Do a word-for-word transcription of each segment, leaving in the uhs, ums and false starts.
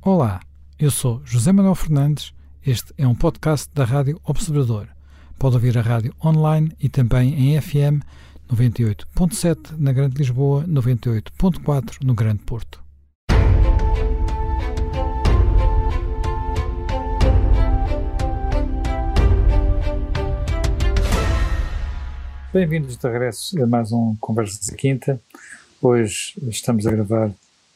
Olá, eu sou José Manuel Fernandes, este é um podcast da Rádio Observador. Pode ouvir a rádio online e também em F M noventa e oito ponto sete na Grande Lisboa, noventa e oito ponto quatro no Grande Porto. Bem-vindos de regresso a mais um Conversas da Quinta. Hoje estamos a gravar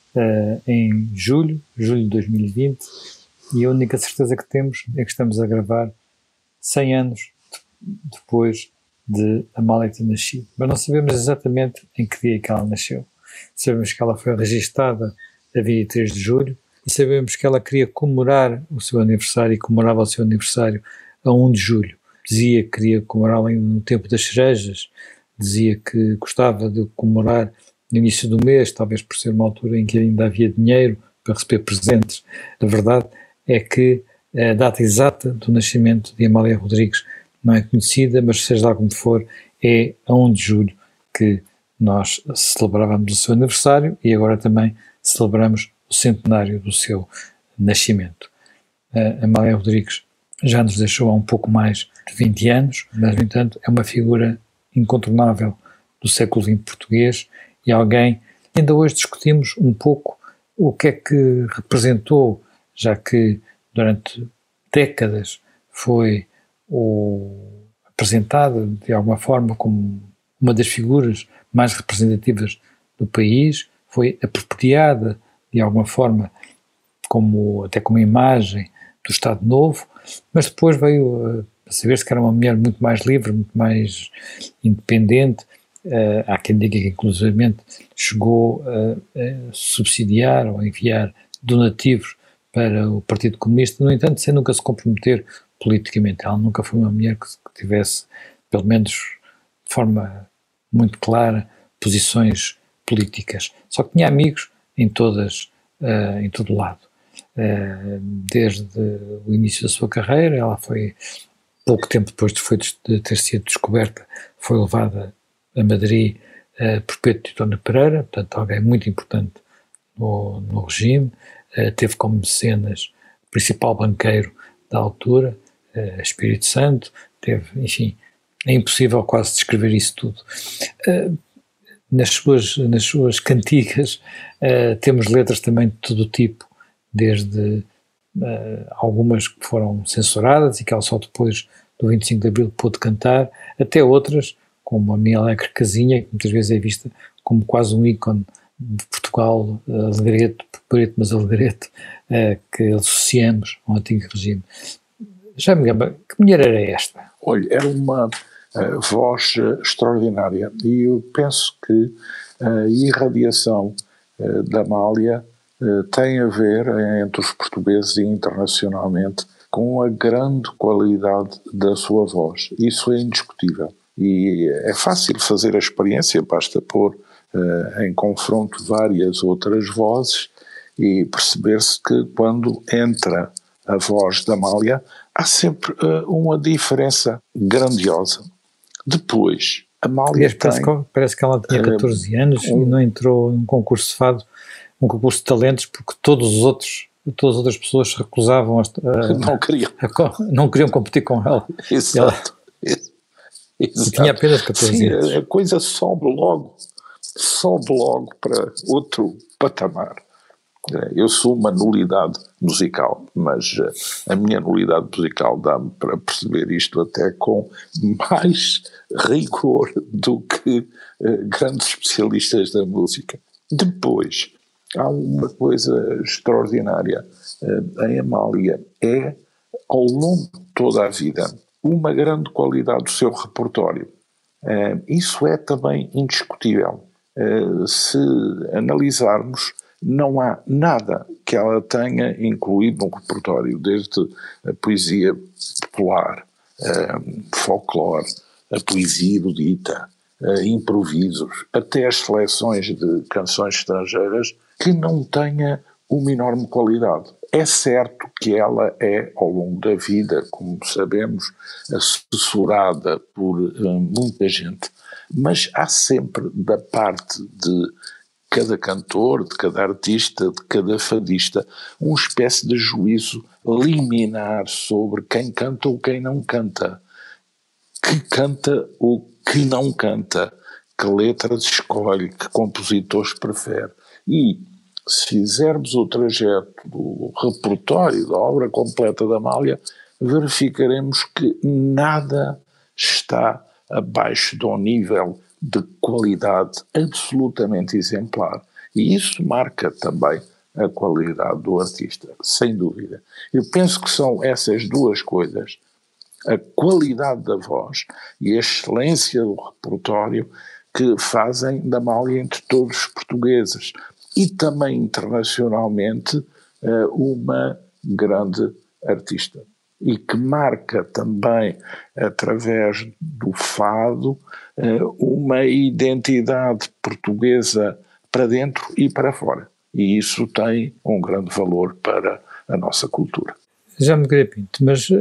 uh, em julho, julho de dois mil e vinte, e a única certeza que temos é que estamos a gravar cem anos depois de Amália ter nascido. Mas não sabemos exatamente em que dia que ela nasceu. Sabemos que ela foi registada a vinte e três de julho e sabemos que ela queria comemorar o seu aniversário e comemorava o seu aniversário a um de julho. Dizia que queria comemorar no tempo das cerejas, dizia que gostava de comemorar no início do mês, talvez por ser uma altura em que ainda havia dinheiro para receber presentes. A verdade é que a data exata do nascimento de Amália Rodrigues não é conhecida, mas seja lá como for, é a um de julho que nós celebrávamos o seu aniversário e agora também celebramos o centenário do seu nascimento. A Amália Rodrigues já nos deixou há um pouco mais de vinte anos, mas, no entanto, é uma figura incontornável do século vinte português e alguém, ainda hoje discutimos um pouco o que é que representou, já que durante décadas foi o, apresentada de alguma forma como uma das figuras mais representativas do país, foi apropriada de alguma forma como, até como imagem do Estado Novo, mas depois veio a saber-se que era uma mulher muito mais livre, muito mais independente. Uh, há quem diga que inclusivamente chegou a, a subsidiar ou a enviar donativos para o Partido Comunista, no entanto, sem nunca se comprometer politicamente. Ela nunca foi uma mulher que, que tivesse, pelo menos de forma muito clara, posições políticas. Só que tinha amigos em todas, uh, em todo lado. Uh, desde o início da sua carreira, ela foi, pouco tempo depois de, foi, de ter sido descoberta, foi levada a Madrid uh, por Pedro Titone Pereira, portanto alguém muito importante no, no regime, uh, teve como mecenas o principal banqueiro da altura, uh, Espírito Santo, teve, enfim, é impossível quase descrever isso tudo. Uh, nas, suas, nas suas cantigas uh, temos letras também de todo tipo, desde uh, algumas que foram censuradas e que ela só depois do vinte e cinco de Abril pôde cantar, até outras, como a Minha Alegre Casinha, que muitas vezes é vista como quase um ícone de Portugal, alegrete, preto mas alegrete, uh, que associamos ao antigo regime. Já me lembro, que mulher era esta? Olha, era uma uh, voz uh, extraordinária e eu penso que a irradiação uh, da Amália uh, tem a ver, entre os portugueses e internacionalmente, com a grande qualidade da sua voz. Isso é indiscutível. E é fácil fazer a experiência, basta pôr uh, em confronto várias outras vozes e perceber-se que quando entra a voz da Amália, há sempre uh, uma diferença grandiosa. Depois, a Amália Aliás, parece, tem, que, parece que ela tinha catorze uh, anos um, e não entrou num concurso de fado, um concurso de talentos, porque todos os outros, todas as outras pessoas se recusavam a, a, não, queriam. a, não queriam competir com ela. Exato. Ela, e tinha apenas catorze Sim, anos. A coisa sobe logo, sobe logo para outro patamar. Eu sou uma nulidade musical, mas a minha nulidade musical dá-me para perceber isto até com mais rigor do que uh, grandes especialistas da música. Depois, há uma coisa extraordinária. Uh, a Amália é, ao longo de toda a vida, uma grande qualidade do seu repertório. Uh, isso é também indiscutível. Uh, se analisarmos, não há nada que ela tenha incluído no repertório, desde a poesia popular, uh, folclore, a poesia erudita, uh, improvisos, até as seleções de canções estrangeiras, que não tenha uma enorme qualidade. É certo que ela é, ao longo da vida, como sabemos, assessorada por uh, muita gente, mas há sempre, da parte de cada cantor, de cada artista, de cada fadista, uma espécie de juízo liminar sobre quem canta ou quem não canta, que canta ou que não canta, que letras escolhe, que compositores prefere. E se fizermos o trajeto do repertório da obra completa da Amália, verificaremos que nada está abaixo do nível de qualidade absolutamente exemplar. E isso marca também a qualidade do artista, sem dúvida. Eu penso que são essas duas coisas, a qualidade da voz e a excelência do repertório, que fazem da Amália, entre todos os portugueses e também internacionalmente, uma grande artista. E que marca também, através do fado, uma identidade portuguesa para dentro e para fora. E isso tem um grande valor para a nossa cultura. Já me queria Pinto, mas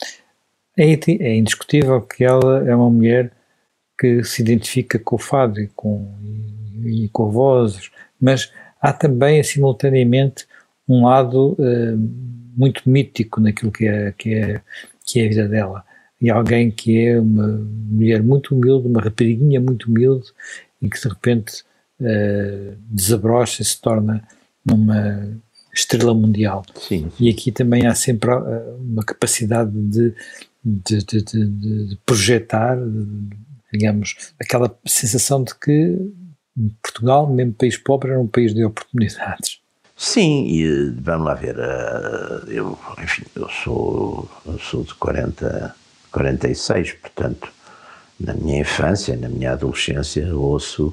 é, é indiscutível que ela é uma mulher que se identifica com o fado e com, e, e com vozes, mas há também, simultaneamente, um lado uh, muito mítico naquilo que é, que, é, que é a vida dela. E alguém que é uma mulher muito humilde, uma rapariguinha muito humilde, e que de repente uh, desabrocha e se torna numa estrela mundial. Sim. E aqui também há sempre uh, uma capacidade de, de, de, de, de projetar, de, digamos, aquela sensação de que Portugal, mesmo país pobre, era um país de oportunidades. Sim, e vamos lá ver, eu, enfim, eu sou, eu sou de quarenta, quarenta e seis, portanto, na minha infância, na minha adolescência, ouço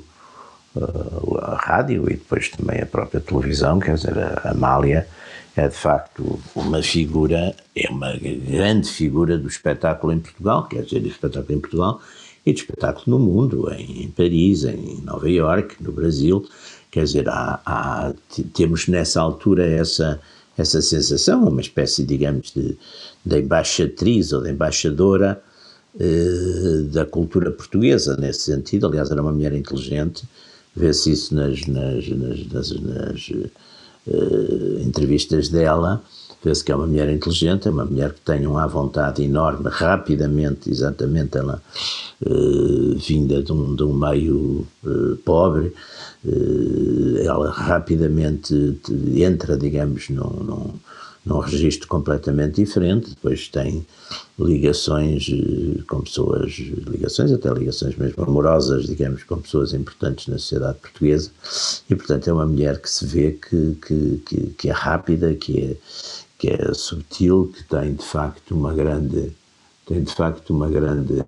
uh, a rádio e depois também a própria televisão, quer dizer, a Amália é de facto uma figura, é uma grande figura do espetáculo em Portugal, quer dizer, do espetáculo em Portugal e do espetáculo no mundo, em, em Paris, em Nova Iorque, no Brasil. Quer dizer, há, há, temos nessa altura essa, essa sensação, uma espécie, digamos, de, de embaixatriz ou de embaixadora eh, da cultura portuguesa, nesse sentido. Aliás, era uma mulher inteligente, vê-se isso nas, nas, nas, nas, nas eh, entrevistas dela, vê-se que é uma mulher inteligente, é uma mulher que tem uma vontade enorme, rapidamente, exatamente, ela eh, vinda de um, de um meio eh, pobre, ela rapidamente entra, digamos, num, num, num registro completamente diferente, depois tem ligações com pessoas, ligações, até ligações mesmo amorosas, digamos, com pessoas importantes na sociedade portuguesa, e portanto é uma mulher que se vê que, que, que, que é rápida, que é, que é subtil, que tem de facto uma grande, tem de facto uma grande,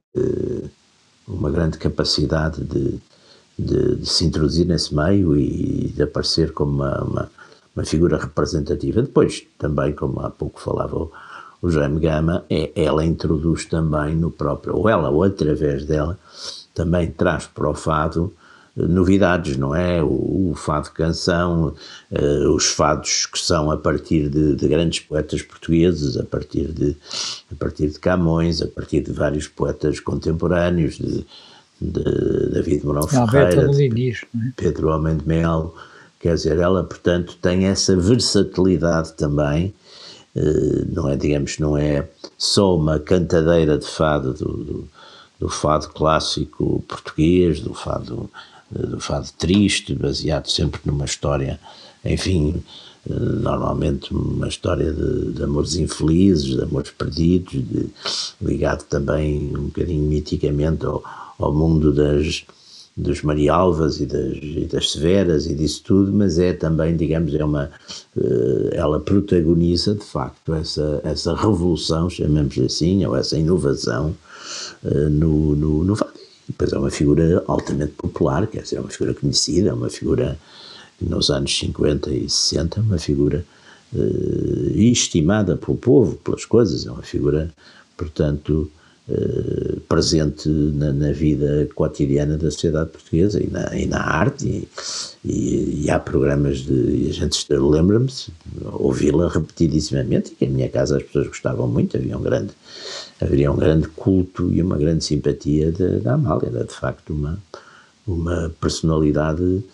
uma grande capacidade de De, de se introduzir nesse meio e de aparecer como uma, uma, uma figura representativa. Depois, também, como há pouco falava o, o Jaime Gama, é, ela introduz também no próprio, ou ela, ou através dela, também traz para o fado novidades, não é? O, o fado canção, uh, os fados que são a partir de, de grandes poetas portugueses, a partir de, a partir de Camões, a partir de vários poetas contemporâneos, de de David Mourão Ferreira, de Pedro Homem de Melo, quer dizer, ela, portanto, tem essa versatilidade também, não é, digamos, não é só uma cantadeira de fado do, do, do fado clássico português, do fado, do fado triste, baseado sempre numa história, enfim, normalmente uma história de, de amores infelizes, de amores perdidos, de, ligado também um bocadinho miticamente ao ao mundo das, dos Marialvas e das, e das Severas e disso tudo, mas é também, digamos, é uma, ela protagoniza de facto essa, essa revolução, chamemos assim, ou essa inovação no, no, no fado. Depois é uma figura altamente popular, quer dizer, é uma figura conhecida, é uma figura nos anos cinquenta e sessenta, uma figura uh, estimada pelo povo, pelas coisas, é uma figura, portanto, Uh, presente na, na vida cotidiana da sociedade portuguesa e na, e na arte e, e, e há programas de, e a gente lembra-me ouvi-la repetidissimamente, e que em minha casa as pessoas gostavam muito, havia um grande, havia um grande culto e uma grande simpatia da Amália, era de facto uma, uma personalidade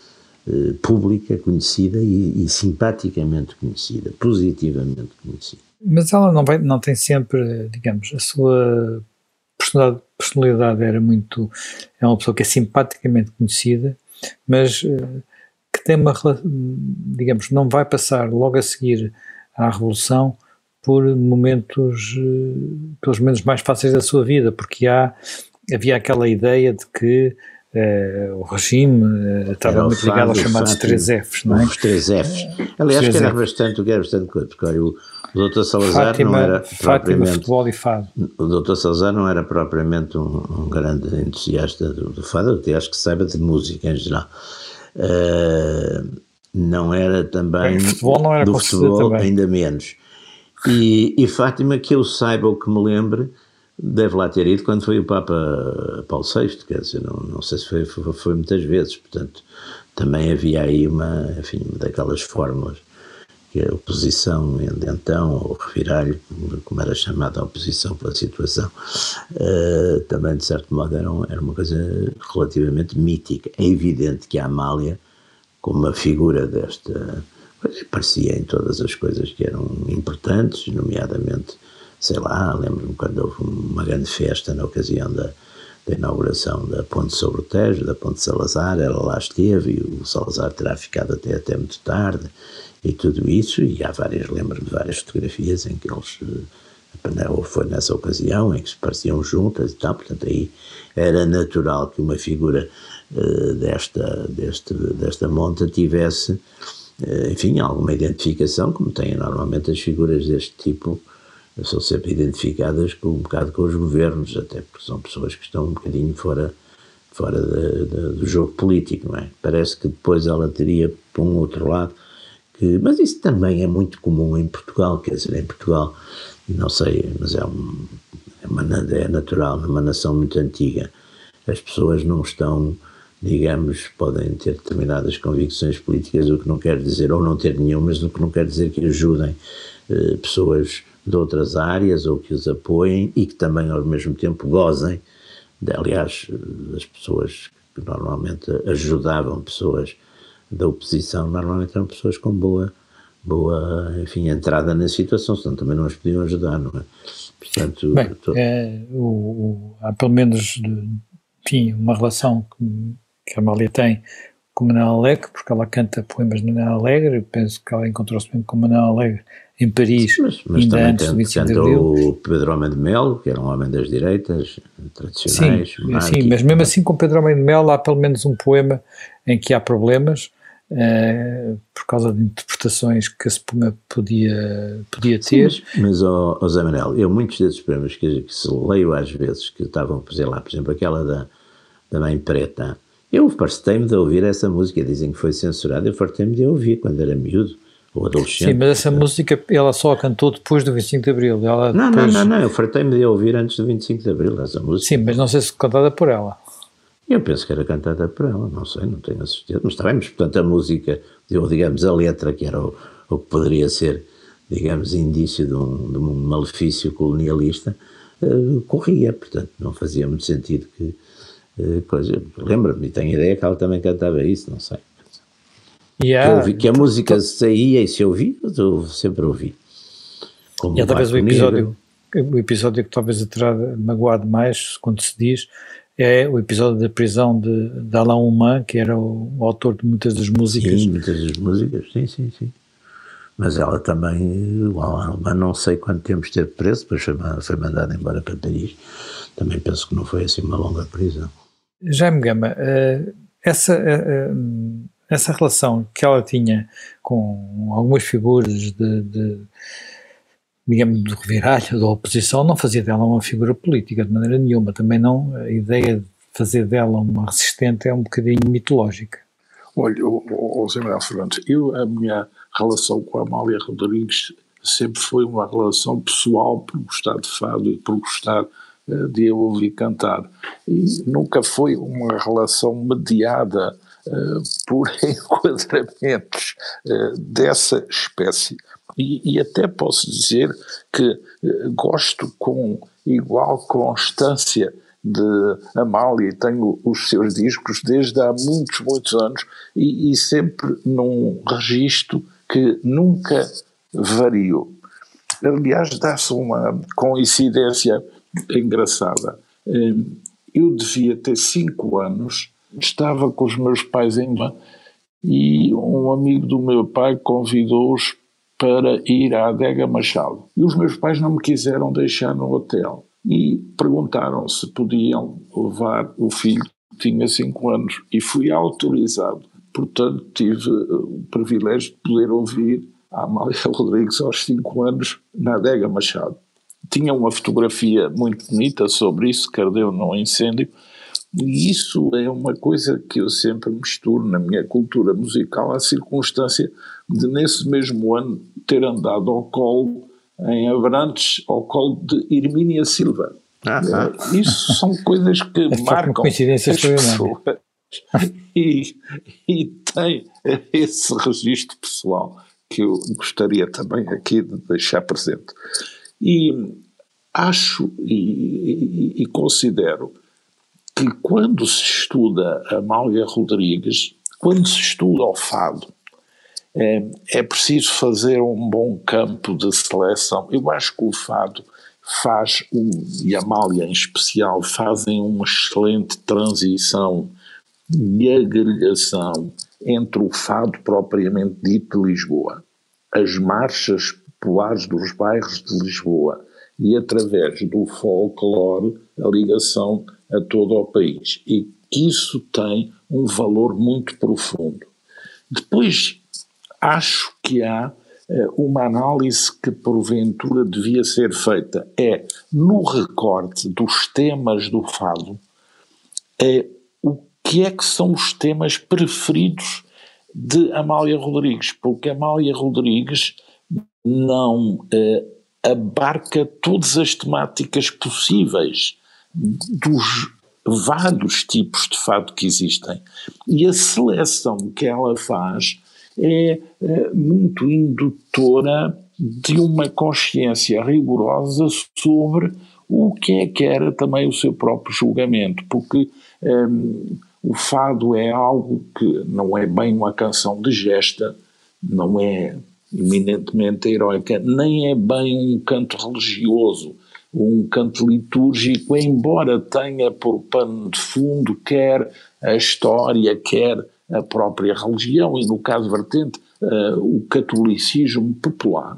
eh, pública, conhecida e, e simpaticamente conhecida, positivamente conhecida. Mas ela não, vai, não tem sempre, digamos, a sua personalidade, personalidade era muito, é uma pessoa que é simpaticamente conhecida, mas que tem uma, digamos, não vai passar logo a seguir à Revolução por momentos, pelos momentos mais fáceis da sua vida, porque há, havia aquela ideia de que Uh, o regime uh, estava muito fado, ligado aos chamados três Fs, não é? Os três Fs. Aliás, que era bastante, o que era bastante coisa, porque olha, o doutor Salazar Fátima, não era Fátima, propriamente... futebol e fado. O doutor Salazar não era propriamente um, um grande entusiasta do, do fado, até acho que saiba de música em geral. Uh, não era também... O futebol não era do futebol, também. Ainda menos. E, e Fátima, que eu saiba ou que me lembre, deve lá ter ido quando foi o Papa Paulo sexto, quer dizer, não, não sei se foi, foi, foi muitas vezes, portanto, também havia aí uma, enfim, daquelas fórmulas que a oposição de então, ou reviralho, como era chamada a oposição pela situação, uh, também de certo modo era, um, era uma coisa relativamente mítica. É evidente que a Amália, como uma figura desta, aparecia em todas as coisas que eram importantes, nomeadamente, sei lá, lembro-me quando houve uma grande festa na ocasião da, da inauguração da Ponte sobre o Tejo, da Ponte Salazar, ela lá esteve e o Salazar terá ficado até, até muito tarde e tudo isso, e há várias, lembro-me de várias fotografias em que eles, ou foi nessa ocasião, em que se pareciam juntas e tal, portanto aí era natural que uma figura uh, desta, deste, desta monta tivesse, uh, enfim, alguma identificação, como têm normalmente as figuras deste tipo, são sempre identificadas com, um bocado com os governos, até porque são pessoas que estão um bocadinho fora, fora de, de, do jogo político, não é? Parece que depois ela teria, por um outro lado, que, mas isso também é muito comum em Portugal, quer dizer, em Portugal, não sei, mas é, um, é, uma, é natural, numa nação muito antiga, as pessoas não estão, digamos, podem ter determinadas convicções políticas, o que não quer dizer, ou não ter nenhumas, o que não quer dizer que ajudem eh, pessoas de outras áreas ou que os apoiem e que também ao mesmo tempo gozem, de, aliás, as pessoas que normalmente ajudavam pessoas da oposição, normalmente eram pessoas com boa, boa enfim, entrada na situação, senão também não as podiam ajudar, não é? Portanto, Bem, tô... é, o, o, há pelo menos, enfim, uma relação que, que a Amália tem com Manuel Alegre, porque ela canta poemas de Manuel Alegre, penso que ela encontrou-se mesmo com Manuel Alegre em Paris, mas, mas ainda antes do vinte e cinco de Abril. O Pedro Homem de Melo, que era um homem das direitas, tradicionais. Sim, sim, mas mesmo assim com Pedro Homem de Melo há pelo menos um poema em que há problemas, uh, por causa de interpretações que esse poema podia, podia ter. Sim, mas, mas oh, oh Zé Manel, eu muitos desses poemas que, que se leio às vezes, que estavam, por exemplo, lá, por exemplo, aquela da, da Mãe Preta, eu fartei-me de ouvir essa música, dizem que foi censurada, eu fartei-me de ouvir quando era miúdo, ou adolescente. Sim, mas essa música ela só a cantou depois do vinte e cinco de Abril. Ela não, depois... não, não, não, eu fartei-me de ouvir antes do vinte e cinco de Abril, essa música. Sim, mas não sei se cantada por ela. Eu penso que era cantada por ela, não sei, não tenho a certeza, mas está bem, mas portanto a música, ou digamos a letra, que era o, o que poderia ser, digamos, indício de um, de um malefício colonialista, uh, corria, portanto não fazia muito sentido que uh, coisa, lembra-me, e tenho a ideia que ela também cantava isso, não sei. Yeah, que, eu ouvi, que a música saía e se ouvia, eu sempre ouvi. Como e talvez o episódio, o episódio que talvez a terá magoado mais, quando se diz, é o episódio da prisão de, de Alain Human, que era o, o autor de muitas das músicas. Sim, muitas das músicas, sim, sim, sim. Mas ela também, o Alain Human, não sei quanto tempo esteve preso, depois foi, foi mandado embora para Paris. Também penso que não foi assim uma longa prisão. Jaime Gama, essa, essa relação que ela tinha com algumas figuras de, de digamos, do reviralho, da oposição, não fazia dela uma figura política de maneira nenhuma. Também não, a ideia de fazer dela uma resistente é um bocadinho mitológica. Olha, o Zé Manuel Fernandes, eu, a minha relação com a Amália Rodrigues sempre foi uma relação pessoal, por gostar de fado e por gostar uh, de a ouvir cantar. E nunca foi uma relação mediada uh, por enquadramentos uh, dessa espécie. E, e até posso dizer que uh, gosto com igual constância de Amália e tenho os seus discos desde há muitos, muitos anos e, e sempre num registro que nunca variou. Aliás, dá-se uma coincidência engraçada. Eu devia ter cinco anos, estava com os meus pais em Lima e um amigo do meu pai convidou-os para ir à Adega Machado. E os meus pais não me quiseram deixar no hotel e perguntaram se podiam levar o filho que tinha cinco anos e fui autorizado. Portanto, tive o privilégio de poder ouvir a Amália Rodrigues aos cinco anos na Adega Machado. Tinha uma fotografia muito bonita sobre isso, que ardeu num incêndio, e isso é uma coisa que eu sempre misturo na minha cultura musical, a circunstância de, nesse mesmo ano, ter andado ao colo, em Abrantes, ao colo de Hermínia Silva. Ah, é, isso são coisas que é marcam as pessoas e, e tem esse registro pessoal que eu gostaria também aqui de deixar presente. E acho e, e, e considero que quando se estuda a Amália Rodrigues, quando se estuda o fado, é, é preciso fazer um bom campo de seleção. Eu acho que o fado faz, um, e a Amália em especial, fazem uma excelente transição de agregação entre o fado propriamente dito de Lisboa, as marchas populares dos bairros de Lisboa e, através do folclore, a ligação a todo o país. E isso tem um valor muito profundo. Depois, acho que há uh, uma análise que porventura devia ser feita. É, no recorte dos temas do fado, é o que é que são os temas preferidos de Amália Rodrigues, porque Amália Rodrigues não eh, abarca todas as temáticas possíveis dos vários tipos de fado que existem. E a seleção que ela faz é eh, muito indutora de uma consciência rigorosa sobre o que é que era também o seu próprio julgamento, porque um, o fado é algo que não é bem uma canção de gesta, não é eminentemente heroica, nem é bem um canto religioso, um canto litúrgico, embora tenha por pano de fundo quer a história, quer a própria religião, e no caso vertente, uh, o catolicismo popular.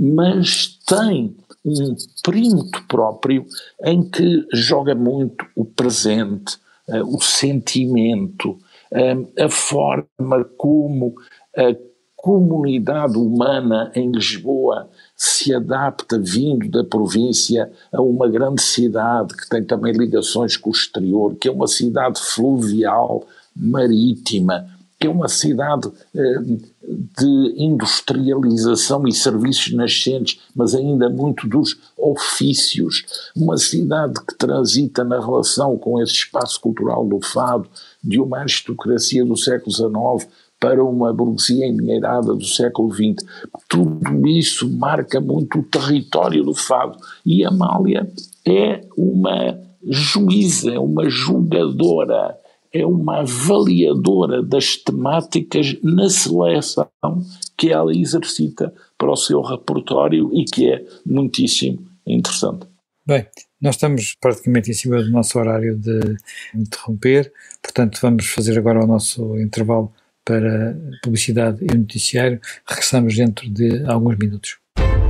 Mas tem um perímetro próprio em que joga muito o presente, uh, o sentimento, uh, a forma como a comunidade humana em Lisboa se adapta, vindo da província, a uma grande cidade que tem também ligações com o exterior, que é uma cidade fluvial, marítima, que é uma cidade eh, de industrialização e serviços nascentes, mas ainda muito dos ofícios, uma cidade que transita na relação com esse espaço cultural do fado, de uma aristocracia do século dezenove para uma burguesia endinheirada do século vinte. Tudo isso marca muito o território do fado, e a Amália é uma juíza, é uma julgadora, é uma avaliadora das temáticas na seleção que ela exercita para o seu repertório e que é muitíssimo interessante. Bem, nós estamos praticamente em cima do nosso horário de interromper, portanto vamos fazer agora o nosso intervalo para publicidade e noticiário. Regressamos dentro de alguns minutos.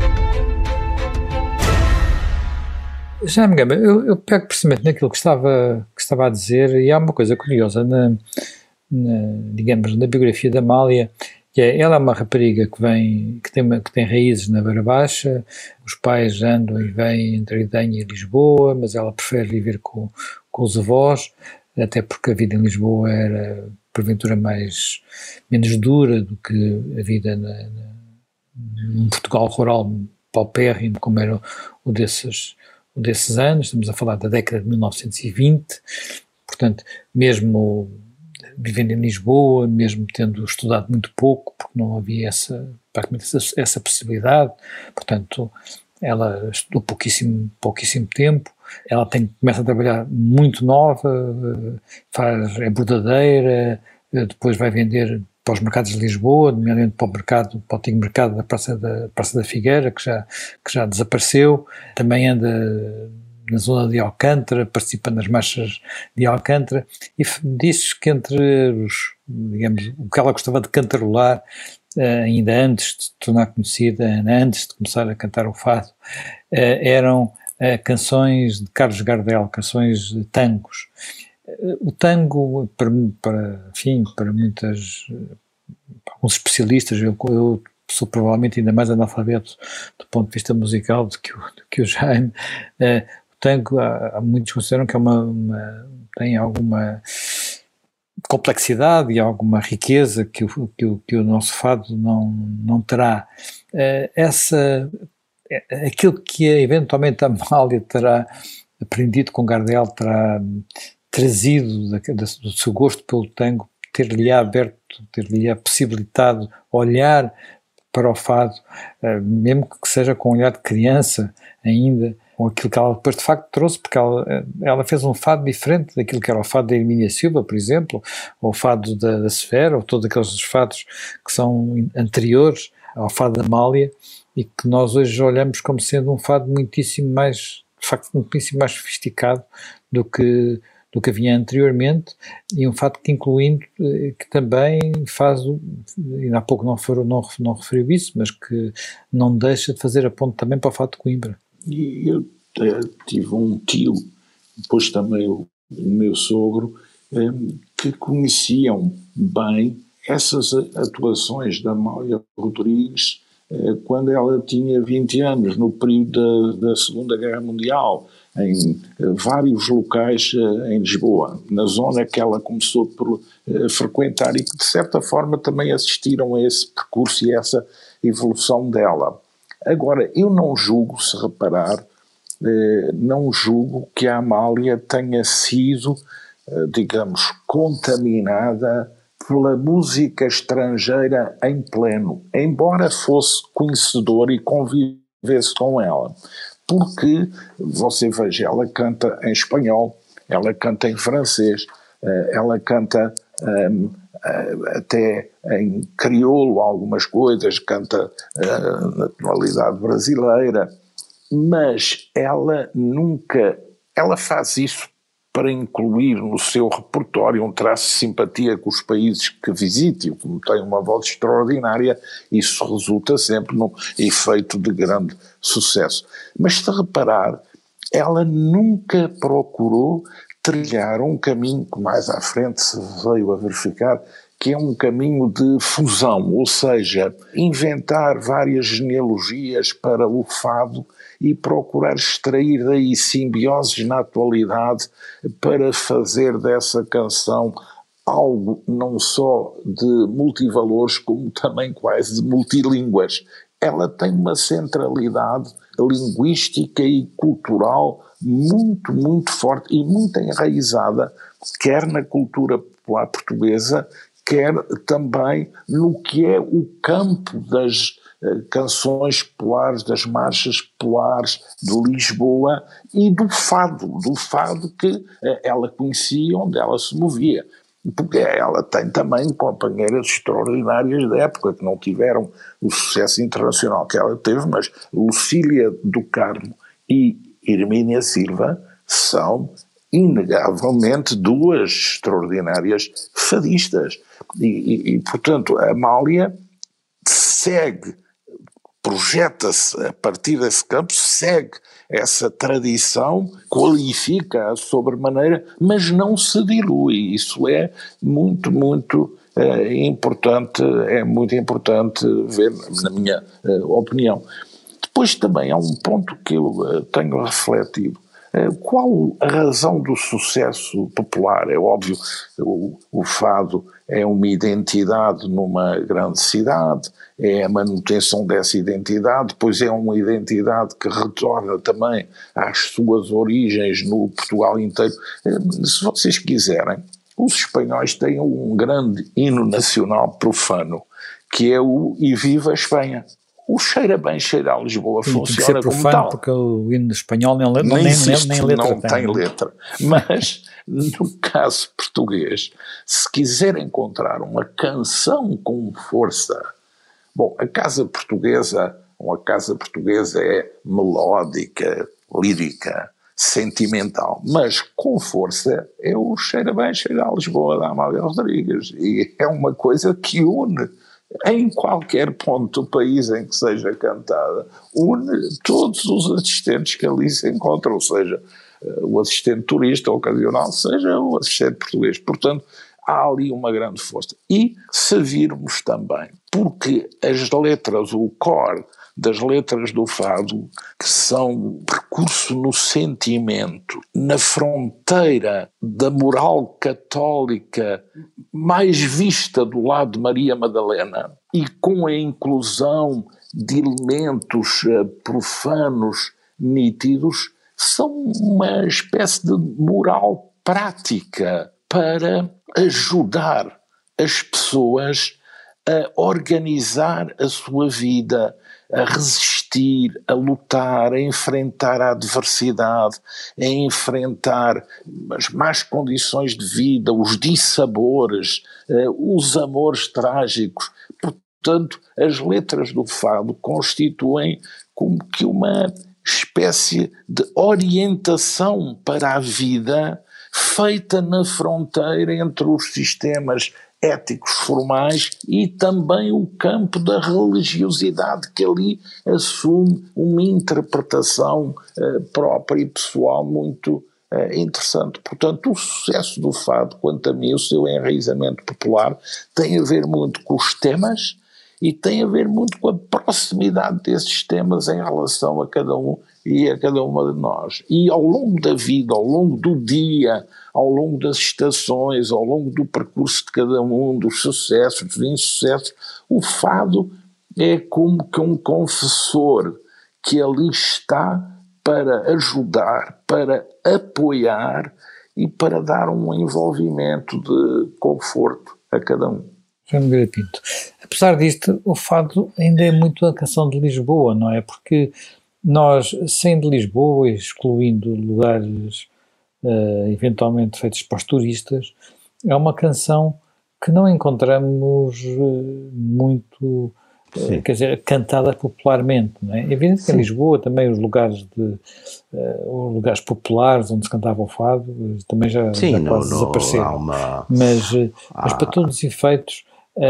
Já me Gama, eu, eu pego precisamente naquilo que estava, que estava a dizer, e há uma coisa curiosa na, na, digamos, na biografia da Amália, que é, ela é uma rapariga que vem, que tem, uma, que tem raízes na Beira Baixa, os pais andam e vêm entre Idenha e Lisboa, mas ela prefere viver com, com os avós, até porque a vida em Lisboa era porventura mais, menos dura do que a vida na, na, num Portugal rural paupérrimo, como era o desses, o desses anos. Estamos a falar da década de mil novecentos e vinte, portanto, mesmo vivendo em Lisboa, mesmo tendo estudado muito pouco, porque não havia essa, essa, essa possibilidade, portanto, ela estudou pouquíssimo, pouquíssimo tempo, ela tem, começa a trabalhar muito nova, faz, é bordadeira, depois vai vender para os mercados de Lisboa, nomeadamente para o mercado, para o antigo mercado da Praça da, Praça da Figueira, que já, que já desapareceu. Também anda na zona de Alcântara, participa nas marchas de Alcântara, e disse que entre os, digamos, o que ela gostava de cantarolar, ainda antes de se tornar conhecida, antes de começar a cantar o fado, eram canções de Carlos Gardel, canções de tangos. O tango, para, para, enfim, para muitas, para alguns especialistas, eu, eu sou provavelmente ainda mais analfabeto do ponto de vista musical do que o, do que o Jaime. Uh, o tango, há, há muitos que consideram que é uma, uma, tem alguma complexidade e alguma riqueza que o, que o, que o nosso fado não, não terá. Uh, essa, aquilo que eventualmente a Amália terá aprendido com Gardel, terá trazido da, da, do seu gosto pelo tango, ter-lhe aberto, ter-lhe possibilitado olhar para o fado, uh, mesmo que seja com um olhar de criança ainda, ou aquilo que ela depois de facto trouxe, porque ela, ela fez um fado diferente daquilo que era o fado da Hermínia Silva, por exemplo, ou o fado da, da Severa, ou todos aqueles fados que são anteriores ao fado da Amália, e que nós hoje olhamos como sendo um fado muitíssimo mais, de facto, muitíssimo mais sofisticado do que do que havia anteriormente, e um fato que incluindo, que também faz, ainda há pouco não, for, não, não referiu isso, mas que não deixa de fazer a ponte também para o fato de Coimbra. E eu é, tive um tio, depois também o, o meu sogro, é, que conheciam bem essas atuações da Amália Rodrigues é, quando ela tinha vinte anos, no período da, da Segunda Guerra Mundial, em vários locais em Lisboa, na zona que ela começou por frequentar e que de certa forma também assistiram a esse percurso e a essa evolução dela. Agora, eu não julgo, se reparar, não julgo que a Amália tenha sido, digamos, contaminada pela música estrangeira em pleno, embora fosse conhecedor e convivesse com ela. Porque, você veja, ela canta em espanhol, ela canta em francês, ela canta um, até em crioulo algumas coisas, canta uh, na tonalidade brasileira, mas ela nunca, ela faz isso para incluir no seu repertório um traço de simpatia com os países que visite, e como tem uma voz extraordinária, isso resulta sempre num efeito de grande sucesso. Mas se reparar, ela nunca procurou trilhar um caminho que mais à frente se veio a verificar, que é um caminho de fusão, ou seja, inventar várias genealogias para o fado e procurar extrair daí simbioses na atualidade para fazer dessa canção algo não só de multivalores, como também quase de multilínguas. Ela tem uma centralidade linguística e cultural muito, muito forte e muito enraizada, quer na cultura popular portuguesa, quer também no que é o campo das uh, canções populares, das marchas populares de Lisboa e do fado, do fado que uh, ela conhecia, onde ela se movia. Porque ela tem também companheiras extraordinárias da época, que não tiveram o sucesso internacional que ela teve, mas Lucília do Carmo e Hermínia Silva são inegavelmente duas extraordinárias fadistas. E, e, e portanto, a Amália segue, projeta-se a partir desse campo, segue essa tradição, qualifica-a sobremaneira, mas não se dilui. Isso é muito, muito é, importante, é muito importante ver, na minha é, opinião. Depois também há um ponto que eu é, tenho refletido. Qual a razão do sucesso popular? É óbvio, o, o fado é uma identidade numa grande cidade, é a manutenção dessa identidade, pois é uma identidade que retorna também às suas origens no Portugal inteiro. Se vocês quiserem, os espanhóis têm um grande hino nacional profano, que é o E Viva a Espanha. o Cheira Bem, Cheira a Lisboa Sim, funciona tem que ser como tal. porque o hino espanhol nem, Nem, nem, existe, nem, nem letra não tem. tem letra. Mas, no caso português, se quiser encontrar uma canção com força, bom, a casa portuguesa, uma casa portuguesa é melódica, lírica, sentimental, mas com força é o Cheira Bem, Cheira a Lisboa, da Amália Rodrigues, e é uma coisa que une, em qualquer ponto do país em que seja cantada, une todos os assistentes que ali se encontram, seja o assistente turista ocasional, seja o assistente português. Portanto, há ali uma grande força. E se virmos também, porque as letras, o core das letras do fado, que são recurso no sentimento, na fronteira da moral católica mais vista do lado de Maria Madalena, e com a inclusão de elementos uh, profanos nítidos, são uma espécie de moral prática para ajudar as pessoas a organizar a sua vida, a resistir, a lutar, a enfrentar a adversidade, a enfrentar as más condições de vida, os dissabores, os amores trágicos. Portanto, as letras do fado constituem como que uma espécie de orientação para a vida feita na fronteira entre os sistemas éticos formais e também o campo da religiosidade, que ali assume uma interpretação uh, própria e pessoal muito uh, interessante. Portanto, o sucesso do fado, quanto a mim, o seu enraizamento popular, tem a ver muito com os temas e tem a ver muito com a proximidade desses temas em relação a cada um e a cada uma de nós. E ao longo da vida, ao longo do dia, ao longo das estações, ao longo do percurso de cada um, dos sucessos, dos insucessos, o fado é como que um confessor que ali está para ajudar, para apoiar e para dar um envolvimento de conforto a cada um. João Nogueira Pinto. Apesar disto, o fado ainda é muito a canção de Lisboa, não é? Porque nós, sendo de Lisboa, excluindo lugares uh, eventualmente feitos para os turistas, é uma canção que não encontramos uh, muito, uh, quer dizer, cantada popularmente, não é? É evidente que em Lisboa também os lugares de uh, os lugares populares onde se cantava o fado também já, Sim, já no, quase no, desapareceram. uma, mas, uh, há, mas para todos os efeitos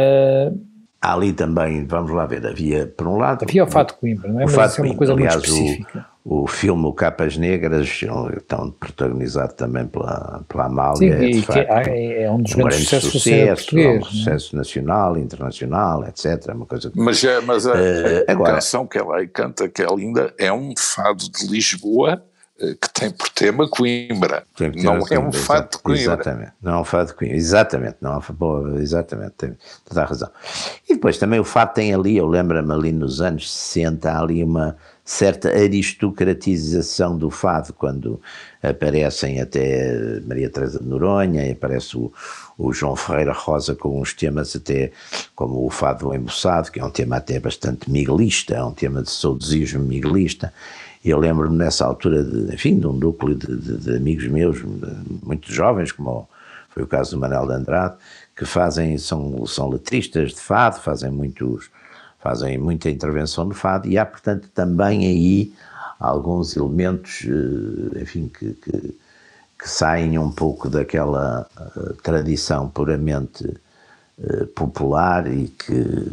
uh, há ali também, vamos lá ver, havia por um lado havia o fado de Coimbra, não é? O Mas fado isso é de uma coisa Coimbra. muito Aliás, específica. O, o filme O Capas Negras, tão protagonizado também pela, pela Amália, Sim, é, de e facto, que é, é um dos um grandes grande sucessos do cinema sucesso, português. um sucesso nacional, internacional, etcétera. Uma coisa que, Mas, é, mas a, uh, a agora, canção que ela aí canta, que é linda, é um fado de Lisboa que tem por tema Coimbra. Tem por tema não Coimbra, é um fado de Coimbra. Exatamente, não é um fado de Coimbra. Exatamente, não é um, boa, exatamente, tem toda a razão. E depois também o fado tem ali, eu lembro-me ali nos anos sessenta, há ali uma certa aristocratização do fado, quando aparecem até Maria Teresa de Noronha, e aparece o, o João Ferreira Rosa com uns temas até como o fado embuçado, que é um tema até bastante miguelista, é um tema de saudosismo miguelista. Eu lembro-me nessa altura, de, enfim, de um núcleo de, de, de amigos meus, muito jovens, como foi o caso do Manuel de Andrade, que fazem, são, são letristas de fado, fazem, muitos, fazem muita intervenção no fado, e há, portanto, também aí alguns elementos, enfim, que, que, que saem um pouco daquela uh, tradição puramente uh, popular e que...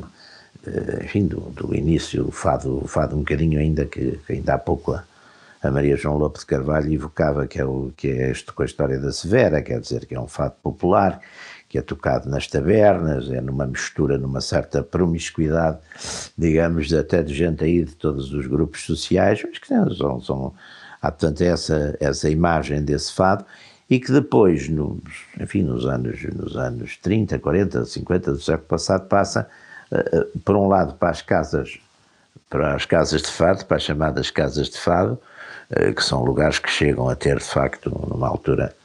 enfim, do, do início, o fado, o fado um bocadinho ainda, que, que ainda há pouco a, a Maria João Lopes de Carvalho evocava, que é, o, que é este com a história da Severa, quer dizer, que é um fado popular, que é tocado nas tabernas, é numa mistura, numa certa promiscuidade, digamos, até de gente aí de todos os grupos sociais, mas que são, são, há, portanto, essa, essa imagem desse fado, e que depois, nos, enfim, nos anos, nos anos trinta, quarenta, cinquenta do século passado, passa Uh, por um lado para as casas para as casas de fado, para as chamadas casas de fado, uh, que são lugares que chegam a ter de facto numa altura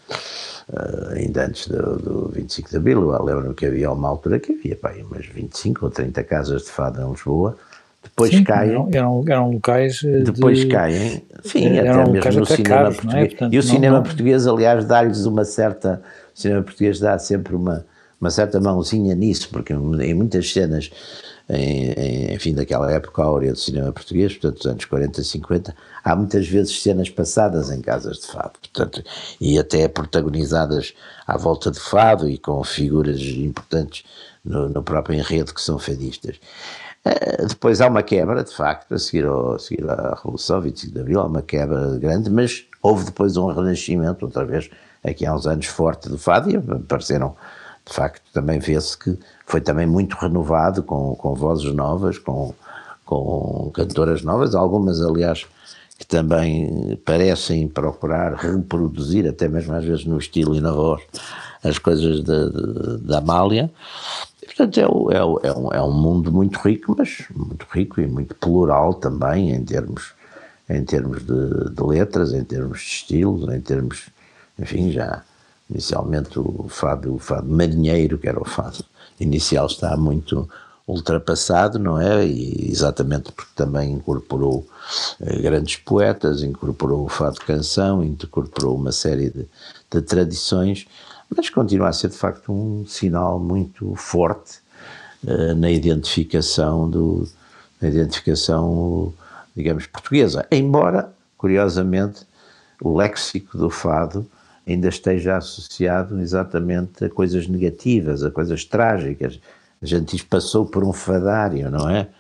uh, ainda antes do, do vinte e cinco de Abril. Eu lembro-me que havia uma altura que havia pá, umas vinte e cinco ou trinta casas de fado em Lisboa, depois sim, caem. Eram, eram, eram locais. Depois de, caem, sim, eram até locais mesmo no até cinema caros, português. não é? Portanto, e o não, cinema não, português, aliás, dá-lhes uma certa. O cinema português dá sempre uma, uma certa mãozinha nisso, porque em muitas cenas, em, em, enfim, daquela época áurea do cinema português, portanto, dos anos quarenta, cinquenta, há muitas vezes cenas passadas em casas de fado, portanto, e até protagonizadas à volta de fado e com figuras importantes no, no próprio enredo que são fadistas. Uh, depois há uma quebra, de facto, a seguir, ao, a seguir à Revolução, vinte e cinco de Abril, há uma quebra grande, mas houve depois um renascimento, outra vez, aqui há uns anos, forte do fado, e apareceram, de facto, também vê-se que foi também muito renovado, com, com vozes novas, com, com cantoras novas, algumas, aliás, que também parecem procurar reproduzir, até mesmo às vezes no estilo e na voz, as coisas da Amália. Portanto, é, o, é, o, é, um, é um mundo muito rico, mas muito rico e muito plural também, em termos, em termos de, de letras, em termos de estilos, em termos, enfim, já inicialmente o fado, o fado marinheiro, que era o fado inicial, está muito ultrapassado, não é? E exatamente porque também incorporou eh, grandes poetas, incorporou o fado canção, incorporou uma série de, de tradições, mas continua a ser de facto um sinal muito forte uh, na identificação do, na identificação, digamos, portuguesa, embora, curiosamente, o léxico do fado ainda esteja associado exatamente a coisas negativas, a coisas trágicas. A gente diz passou por um fadário, não é?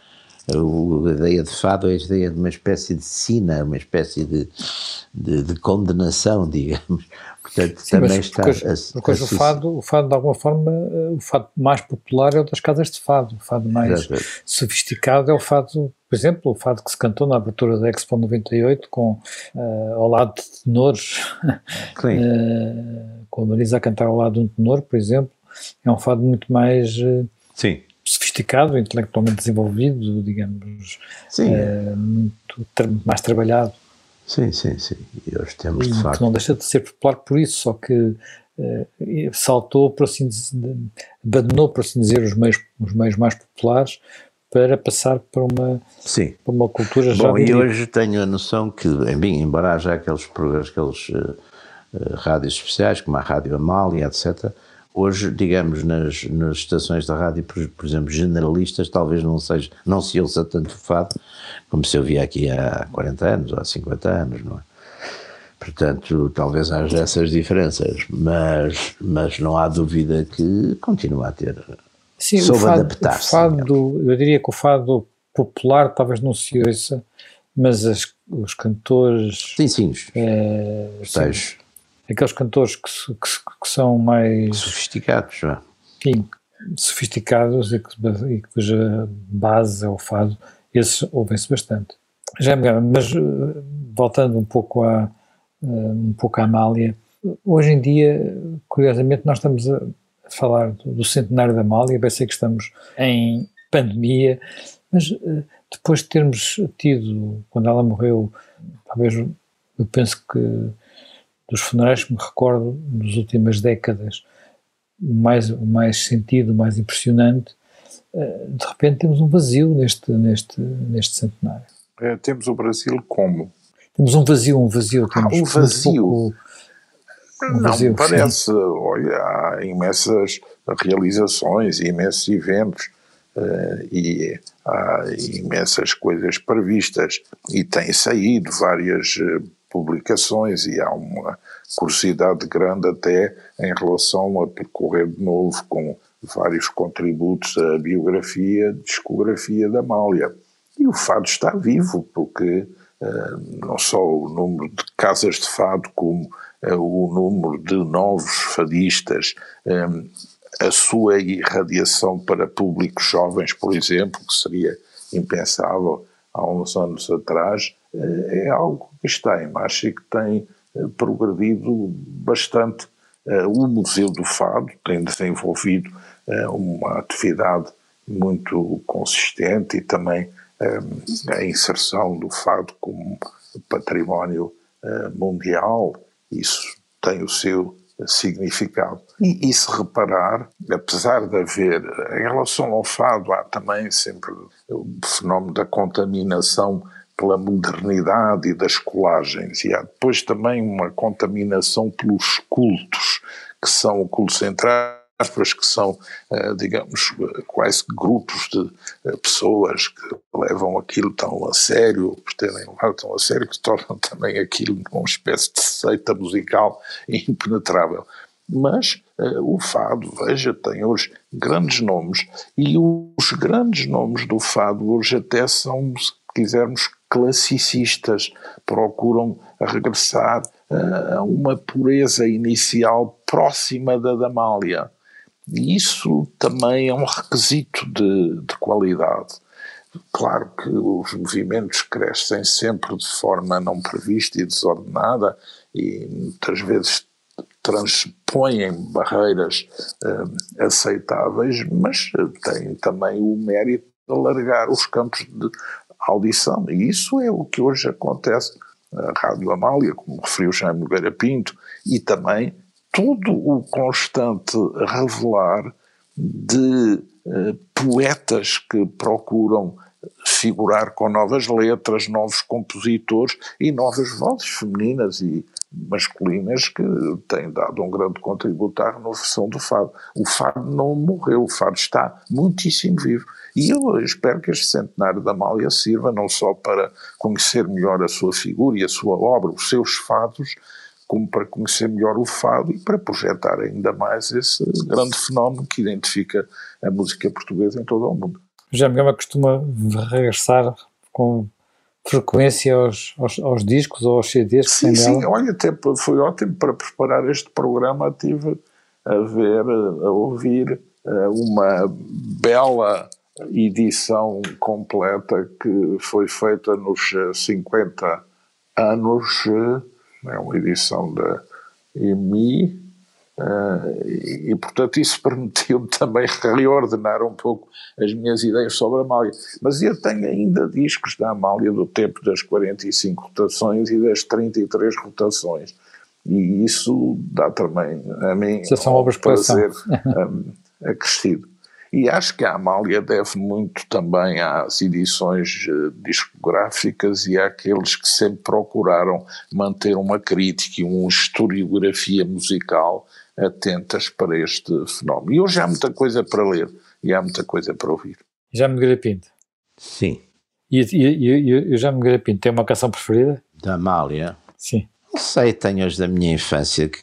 A ideia de fado é a ideia de uma espécie de sina, uma espécie de, de, de condenação, digamos. Portanto, sim, também mas está... Porque, a, porque a, o, fado, o fado, de alguma forma, o fado mais popular é o das casas de fado. O fado mais exatamente. sofisticado é o fado, por exemplo, o fado que se cantou na abertura da Expo noventa e oito, com, uh, ao lado de tenores, uh, com a Marisa a cantar ao lado de um tenor, por exemplo. É um fado muito mais... Uh, Sim. sofisticado, intelectualmente desenvolvido, digamos, sim, uh, muito tra mais trabalhado. Sim, sim, sim. E hoje temos, e de facto... que não deixa de ser popular por isso, só que uh, saltou, por assim dizer, abandonou, por assim dizer, os meios, os meios mais populares para passar para uma, sim. para uma cultura já... Bom, e hoje tenho a noção que, bem, embora haja aqueles, aqueles uh, uh, rádios especiais, como a Rádio Amália, etcétera, hoje, digamos, nas, nas estações da rádio, por, por exemplo, generalistas, talvez não seja, não se ouça tanto fado como se ouvia aqui há quarenta anos ou há cinquenta anos, não é? Portanto, talvez haja essas diferenças, mas, mas não há dúvida que continua a ter. Sim, soube o fado, adaptar-se. O fado, eu diria que o fado popular talvez não se ouça, mas as, os cantores... Sim, sim. É, sim aqueles cantores que, que, que são mais... sofisticados, já. Enfim, sofisticados e, que, e cuja base é o fado, esses ouvem-se bastante. Já me engano, mas voltando um pouco a um pouco à Amália, hoje em dia, curiosamente, nós estamos a falar do, do centenário da Amália, bem sei que estamos em pandemia, mas depois de termos tido, quando ela morreu, talvez eu penso que dos funerais que me recordo nas últimas décadas, o mais, o mais sentido, o mais impressionante, de repente temos um vazio neste, neste, neste centenário. É, temos o Brasil como? Temos um vazio, um vazio. Temos ah, um vazio? Pouco, um não, vazio, parece. Sim. Olha, há imensas realizações, imensos eventos uh, e há imensas coisas previstas e têm saído várias uh, publicações e há uma curiosidade grande até em relação a percorrer de novo com vários contributos à biografia, discografia da Amália. E o fado está vivo, porque uh, não só o número de casas de fado, como uh, o número de novos fadistas, um, a sua irradiação para públicos jovens, por exemplo, que seria impensável há uns anos atrás, uh, é algo que está em marcha e que tem uh, progredido bastante. Uh, o Museu do Fado tem desenvolvido uh, uma atividade muito consistente e também a inserção do fado como património uh, mundial. Isso tem o seu significado. E, e se reparar, apesar de haver, em relação ao fado, há também sempre o fenómeno da contaminação pela modernidade e das colagens, e há depois também uma contaminação pelos cultos, que são o culto central, que são, digamos, quase grupos de pessoas que levam aquilo tão a sério, pretendem levar tão a sério, que tornam também aquilo uma espécie de seita musical impenetrável. Mas uh, o fado, veja, tem hoje grandes nomes, e os grandes nomes do fado hoje até são, se quisermos, classicistas, procuram regressar uh, a uma pureza inicial próxima da Amália. E isso também é um requisito de, de qualidade. Claro que os movimentos crescem sempre de forma não prevista e desordenada, e muitas vezes transpõem barreiras uh, aceitáveis, mas têm também o mérito de alargar os campos de audição. E isso é o que hoje acontece na Rádio Amália, como referiu Jaime Nogueira Pinto, e também todo o constante revelar de uh, poetas que procuram figurar com novas letras, novos compositores e novas vozes femininas e masculinas que têm dado um grande contributo à renovação do fado. O fado não morreu, o fado está muitíssimo vivo. E eu espero que este centenário da Amália sirva não só para conhecer melhor a sua figura e a sua obra, os seus fados, como para conhecer melhor o fado e para projetar ainda mais esse grande fenómeno que identifica a música portuguesa em todo o mundo. Jaime Gama costuma regressar com frequência aos, aos, aos discos ou aos C Ds que sim, tem sim, dela? olha, até foi ótimo para preparar este programa, tive a ver, a ouvir uma bela edição completa que foi feita nos cinquenta anos, é uma edição da E M I, Uh, e, e portanto isso permitiu-me também reordenar um pouco as minhas ideias sobre a Amália. Mas eu tenho ainda discos da Amália do tempo das quarenta e cinco rotações e das trinta e três rotações, e isso dá também a mim um prazer um, acrescido. E acho que a Amália deve muito também às edições uh, discográficas e àqueles que sempre procuraram manter uma crítica e uma historiografia musical atentas para este fenómeno. E hoje há muita coisa para ler e há muita coisa para ouvir. Jaime Nogueira Pinto. Sim. E, e, e, e o Jaime Nogueira Pinto tem uma canção preferida? Da Amália? Sim. Não sei, tenho as da minha infância que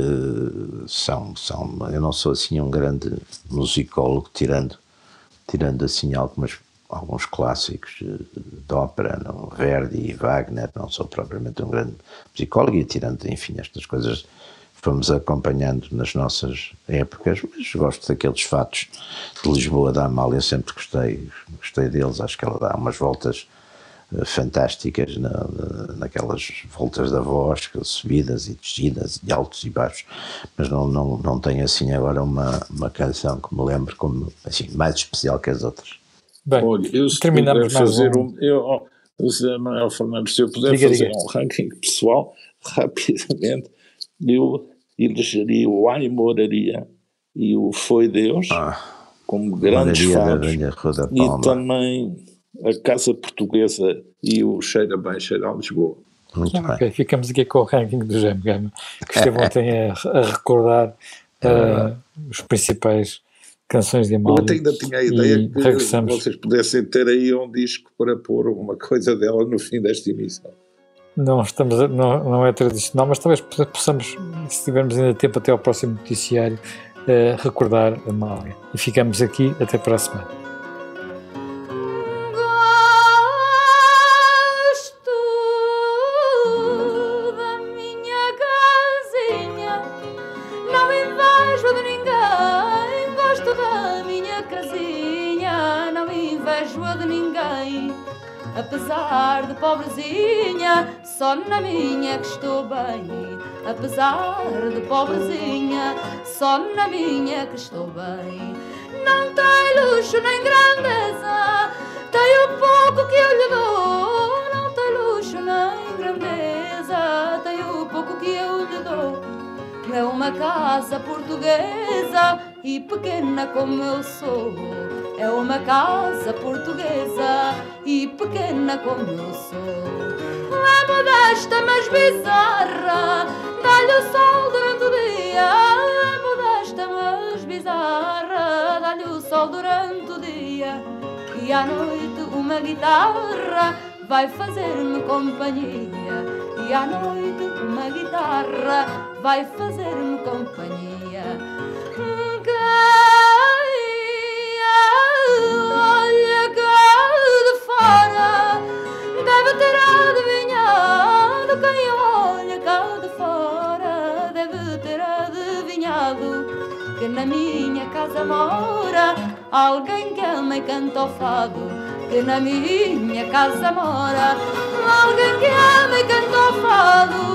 são, são, eu não sou assim um grande musicólogo, tirando, tirando assim algumas, alguns clássicos de ópera, não, Verdi e Wagner, não sou propriamente um grande musicólogo, e tirando, enfim, estas coisas fomos acompanhando nas nossas épocas, mas gosto daqueles fatos de Lisboa da Amália, sempre gostei, gostei deles, acho que ela dá umas voltas fantásticas na, na, naquelas voltas da voz, subidas e descidas e altos e baixos, mas não, não, não tenho assim agora uma, uma canção que me lembre como assim, mais especial que as outras. Bem, olha, eu se terminamos puder fazer um... um, eu, José Manuel Fernandes, se eu puder diga, fazer diga. um ranking pessoal, rapidamente, eu elegeria o Ai Moraria e o Foi Deus ah, como grandes fados, e também a Casa Portuguesa e o Cheira Bem, Cheira a Lisboa. Muito okay, bem. Ficamos aqui com o ranking do Jaime Gama, que esteve ontem a, a recordar uh, os principais canções de Amália. Eu até ainda tinha a ideia que regressamos. Vocês pudessem ter aí um disco para pôr alguma coisa dela no fim desta emissão. Não, estamos a, não, não é tradicional, mas talvez possamos, se tivermos ainda tempo até ao próximo noticiário, uh, recordar a Amália. E ficamos aqui até para a semana. Apesar de pobrezinha, só na minha que estou bem. Apesar de pobrezinha, só na minha que estou bem. Não tem luxo nem grandeza, tem o pouco que eu lhe dou. Não tem luxo nem grandeza, tem o pouco que eu lhe dou. É uma casa portuguesa e pequena como eu sou. É uma casa portuguesa e pequena como eu sou. É modesta mas bizarra, dá-lhe o sol durante o dia. É modesta mas bizarra, dá-lhe o sol durante o dia. E à noite uma guitarra vai fazer-me companhia. E à noite uma guitarra vai fazer-me companhia. Olha cá de fora, deve ter adivinhado. Quem olha cá de fora deve ter adivinhado que na minha casa mora alguém que ama e canta o fado. Que na minha casa mora alguém que ama e canta o fado.